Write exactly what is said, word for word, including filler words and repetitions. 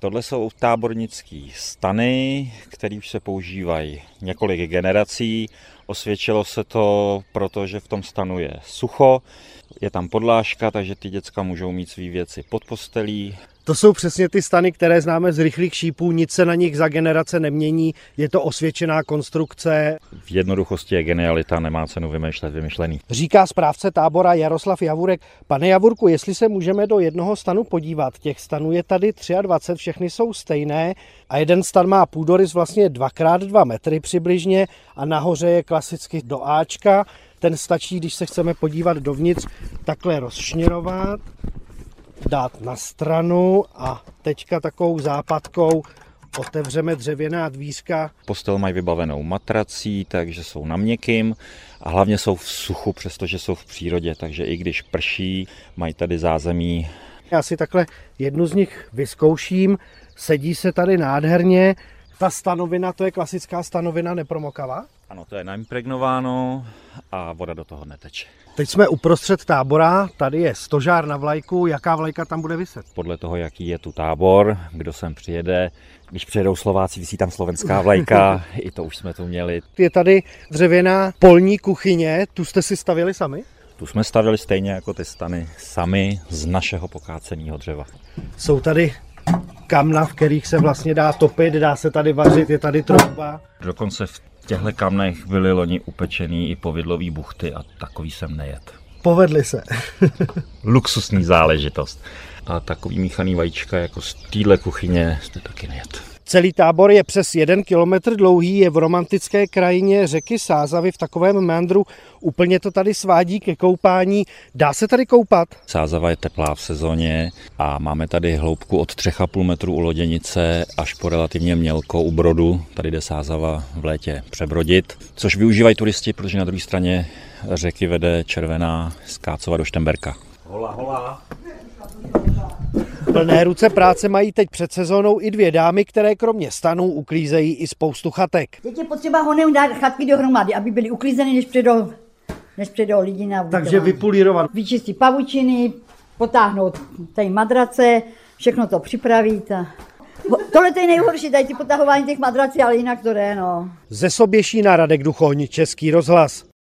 Tohle jsou tábornické stany, které už se používají několik generací. Osvědčilo se to, protože v tom stanu je sucho, je tam podlážka, takže ty děcka můžou mít svý věci pod postelí. To jsou přesně ty stany, které známe z rychlých šípů, nic se na nich za generace nemění, je to osvědčená konstrukce. V jednoduchosti je genialita, nemá cenu vymýšlet vymyšlený. Říká správce tábora Jaroslav Javurek. Pane Javurku, jestli se můžeme do jednoho stanu podívat, těch stanů je tady dvacet tři, všechny jsou stejné a jeden stan má půdorys vlastně dva krát dva metry přibližně a nahoře je klasicky do Ačka. Ten stačí, když se chceme podívat dovnitř, takhle rozšněrovat, dát na stranu a teďka takovou západkou otevřeme dřevěná dvířka. Postel mají vybavenou matrací, takže jsou na měkkým a hlavně jsou v suchu, přestože jsou v přírodě, takže i když prší, mají tady zázemí. Já si takhle jednu z nich vyzkouším, sedí se tady nádherně. Ta stanovina, to je klasická stanovina nepromokavá? Ano, to je naimpregnováno a voda do toho neteče. Teď jsme uprostřed tábora, tady je stožár na vlajku, jaká vlajka tam bude viset? Podle toho, jaký je tu tábor, kdo sem přijede, když přijedou Slováci, visí tam slovenská vlajka, i to už jsme tu měli. Je tady dřevěná polní kuchyně, tu jste si stavěli sami? Tu jsme stavili stejně jako ty stany sami z našeho pokáceného dřeva. Jsou tady kamna, v kterých se vlastně dá topit, dá se tady vařit, je tady trouba. Dokonce v těchto kamnech byly loni upečený i povidlový buchty a takový jsem nejet. Povedli se. Luxusní záležitost. A takový míchaný vajíčka jako z téhle kuchyně jste taky nejet. Celý tábor je přes jeden kilometr dlouhý, je v romantické krajině řeky Sázavy v takovém meandru. Úplně to tady svádí ke koupání. Dá se tady koupat? Sázava je teplá v sezóně a máme tady hloubku od tři a půl metru u loděnice až po relativně mělko u Brodu. Tady jde Sázava v létě přebrodit, což využívají turisti, protože na druhé straně řeky vede červená z Kácova do Štemberka. Hola, hola. Plné ruce práce mají teď před sezónou i dvě dámy, které kromě stanů uklízejí i spoustu chatek. Teď je potřeba honem dát chatky dohromady, aby byly uklízeny, než přijdou, než přijdou lidi na ubytování. Takže vypulírovat. Vyčistit pavučiny, potáhnout tady madrace, všechno to připravit. A... Tohle je nejhorší, tady ty potahování těch madrací, ale jinak to jde, no. Ze Soběšína Radek Duchoň, Český rozhlas.